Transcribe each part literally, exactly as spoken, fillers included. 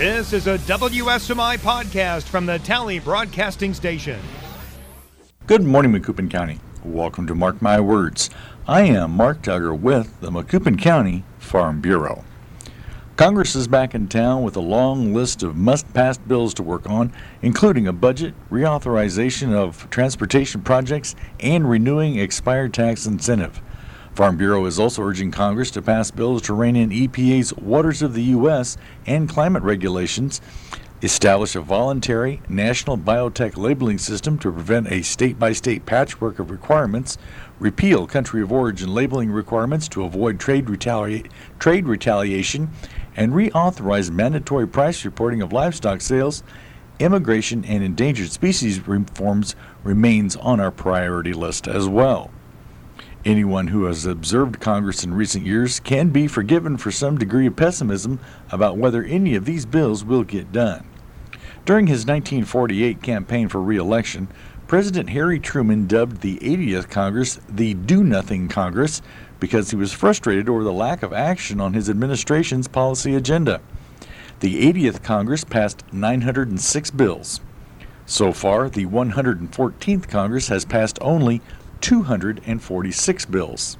This is a W S M I podcast from the Tally Broadcasting Station. Good morning, Macoupin County. Welcome to Mark My Words. I am Mark Duggar with the Macoupin County Farm Bureau. Congress is back in town with a long list of must-pass bills to work on, including a budget, reauthorization of transportation projects, and renewing expired tax incentive. Farm Bureau is also urging Congress to pass bills to rein in E P A's Waters of the U S and climate regulations, establish a voluntary national biotech labeling system to prevent a state-by-state patchwork of requirements, repeal country of origin labeling requirements to avoid trade, retali- trade retaliation, and reauthorize mandatory price reporting of livestock sales. Immigration and endangered species reforms remains on our priority list as well. Anyone who has observed Congress in recent years can be forgiven for some degree of pessimism about whether any of these bills will get done. During his nineteen forty-eight campaign for re-election, President Harry Truman dubbed the eightieth Congress the Do-Nothing Congress because he was frustrated over the lack of action on his administration's policy agenda. The eightieth Congress passed nine hundred six bills. So far, the one hundred fourteenth Congress has passed only two hundred forty-six bills.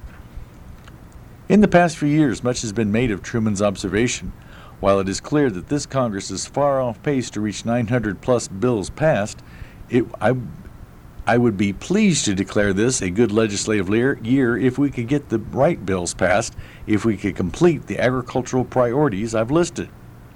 In the past few years, much has been made of Truman's observation. While it is clear that this Congress is far off pace to reach nine hundred plus bills passed, it, I, I would be pleased to declare this a good legislative year if we could get the right bills passed, if we could complete the agricultural priorities I've listed.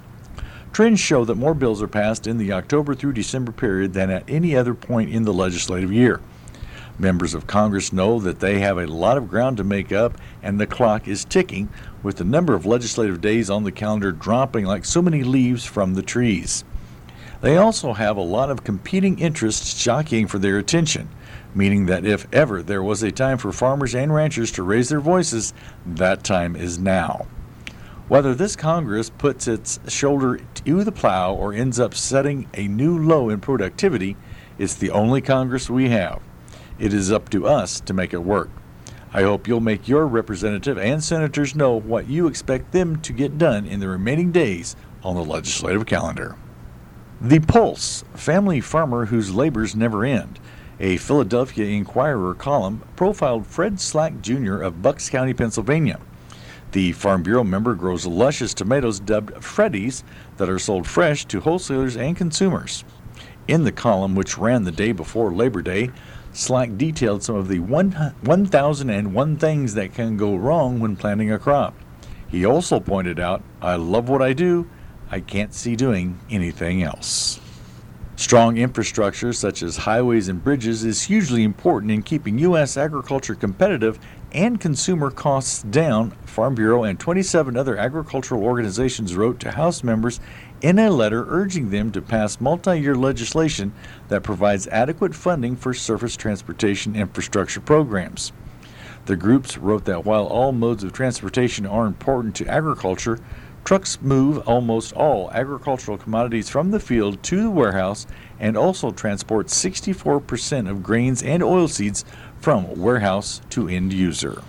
Trends show that more bills are passed in the October through December period than at any other point in the legislative year. Members of Congress know that they have a lot of ground to make up, and the clock is ticking, with the number of legislative days on the calendar dropping like so many leaves from the trees. They also have a lot of competing interests jockeying for their attention, meaning that if ever there was a time for farmers and ranchers to raise their voices, that time is now. Whether this Congress puts its shoulder to the plow or ends up setting a new low in productivity, it's the only Congress we have. It is up to us to make it work. I hope you'll make your representative and senators know what you expect them to get done in the remaining days on the legislative calendar. The Pulse, family farmer whose labors never end, a Philadelphia Inquirer column, profiled Fred Slack Junior of Bucks County, Pennsylvania. The Farm Bureau member grows luscious tomatoes dubbed Freddies that are sold fresh to wholesalers and consumers. In the column, which ran the day before Labor Day, Slack detailed some of the one thousand one things that can go wrong when planting a crop. He also pointed out, "I love what I do. I can't see doing anything else." Strong infrastructure such as highways and bridges is hugely important in keeping U S agriculture competitive and consumer costs down, Farm Bureau and twenty-seven other agricultural organizations wrote to House members in a letter urging them to pass multi-year legislation that provides adequate funding for surface transportation infrastructure programs. The groups wrote that while all modes of transportation are important to agriculture, trucks move almost all agricultural commodities from the field to the warehouse and also transport sixty-four percent of grains and oilseeds from warehouse to end user.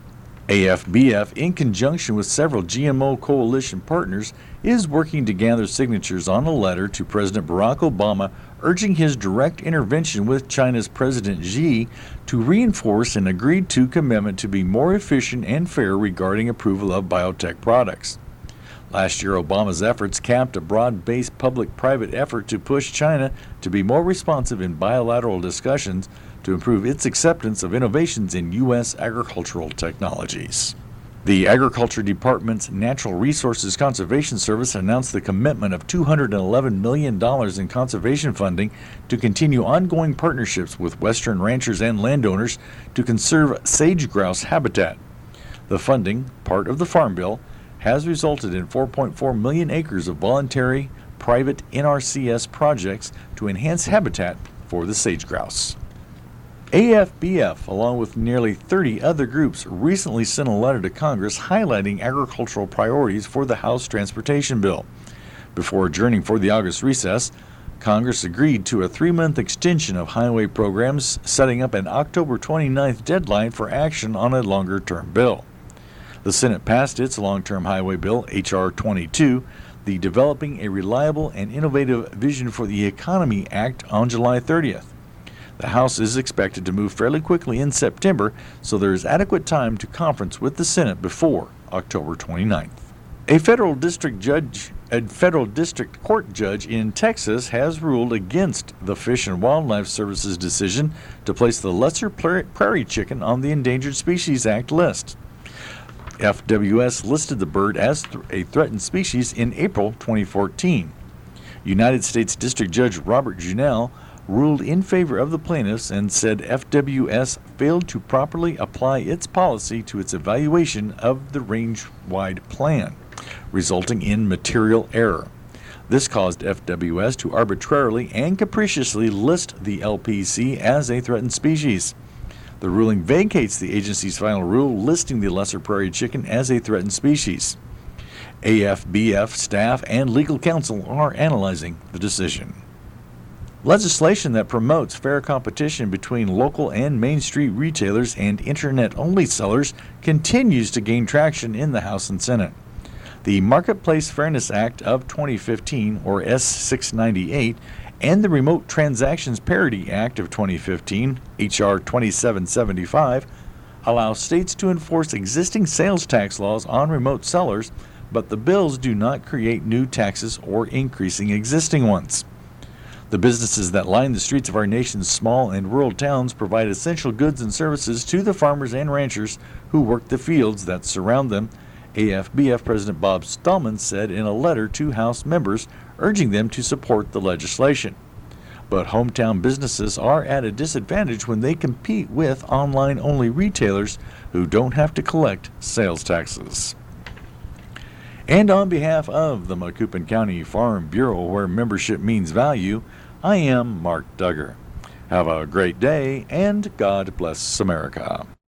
A F B F, in conjunction with several G M O coalition partners, is working to gather signatures on a letter to President Barack Obama urging his direct intervention with China's President Xi to reinforce an agreed-to commitment to be more efficient and fair regarding approval of biotech products. Last year, Obama's efforts capped a broad-based public-private effort to push China to be more responsive in bilateral discussions to improve its acceptance of innovations in U S agricultural technologies. The Agriculture Department's Natural Resources Conservation Service announced the commitment of two hundred eleven million dollars in conservation funding to continue ongoing partnerships with Western ranchers and landowners to conserve sage grouse habitat. The funding, part of the Farm Bill, has resulted in four point four million acres of voluntary private N R C S projects to enhance habitat for the sage grouse. A F B F, along with nearly thirty other groups, recently sent a letter to Congress highlighting agricultural priorities for the House Transportation Bill. Before adjourning for the August recess, Congress agreed to a three-month extension of highway programs, setting up an October twenty-ninth deadline for action on a longer-term bill. The Senate passed its long-term highway bill, H R twenty-two. the Developing a Reliable and Innovative Vision for the Economy Act on July thirtieth. The House is expected to move fairly quickly in September, so there is adequate time to conference with the Senate before October twenty-ninth. A federal district judge, a federal district court judge in Texas has ruled against the Fish and Wildlife Service's decision to place the lesser prairie chicken on the Endangered Species Act list. F W S listed the bird as th- a threatened species in April twenty fourteen. United States District Judge Robert Junell ruled in favor of the plaintiffs and said F W S failed to properly apply its policy to its evaluation of the range-wide plan, resulting in material error. This caused F W S to arbitrarily and capriciously list the L P C as a threatened species. The ruling vacates the agency's final rule listing the lesser prairie chicken as a threatened species. A F B F staff and legal counsel are analyzing the decision. Legislation that promotes fair competition between local and Main Street retailers and Internet-only sellers continues to gain traction in the House and Senate. The Marketplace Fairness Act of twenty fifteen, or S six ninety-eight, and the Remote Transactions Parity Act of twenty fifteen, H R twenty-seven seventy-five, allow states to enforce existing sales tax laws on remote sellers, but the bills do not create new taxes or increasing existing ones. The businesses that line the streets of our nation's small and rural towns provide essential goods and services to the farmers and ranchers who work the fields that surround them, A F B F President Bob Stallman said in a letter to House members urging them to support the legislation. But hometown businesses are at a disadvantage when they compete with online-only retailers who don't have to collect sales taxes. And on behalf of the Macoupin County Farm Bureau, where membership means value, I am Mark Duggar. Have a great day, and God bless America.